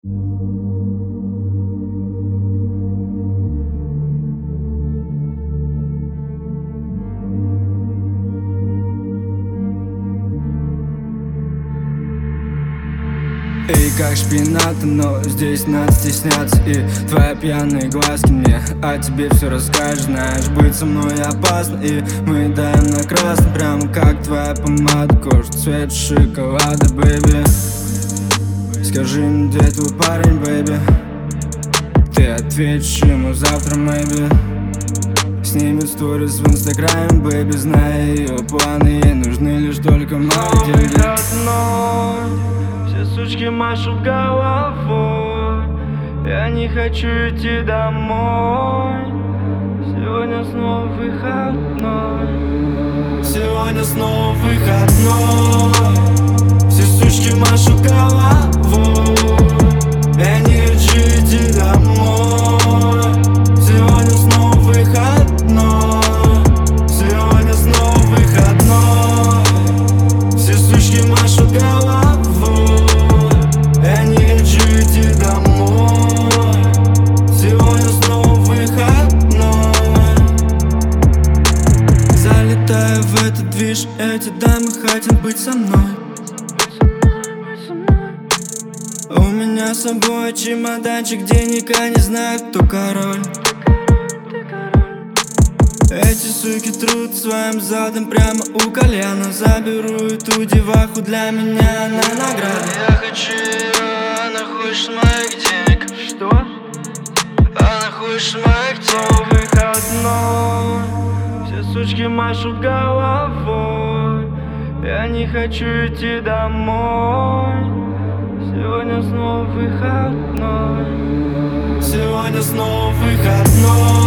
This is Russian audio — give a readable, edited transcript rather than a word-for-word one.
И как шпинаты, но здесь надо стесняться. И твои пьяные глазки мне о тебе все расскажешь. Знаешь, быть со мной опасно, и мы даем на красный, прямо как твоя помада. Кожа цвет шоколада, бэйби. Скажи мне, где твой парень, бэйби? Ты ответишь ему завтра, мэйби. Снимет сторис в инстаграме, бэйби. Зная ее планы, ей нужны лишь только мои деньги. Все сучки машут головой, я не хочу идти домой. Сегодня снова выходной. Сегодня снова выходной. Все сучки машут головой, я не хочу идти домой. Сегодня снова выходной. Сегодня снова выходной. Все сучки машут головой, я не хочу идти домой. Сегодня снова выходной. Залетаю в этот движ, эти дамы хотят быть со мной. У меня с собой чемоданчик денег, а не знаю, кто король. Эти суки трут своим задом прямо у кальяна. Заберу эту деваху, для меня она награда. Я хочу ее, она хочет моих денег. Что? Она хочет моих денег. Выходной, все сучки машут головой, я не хочу идти домой. Сегодня снова выходной. Сегодня снова выходной.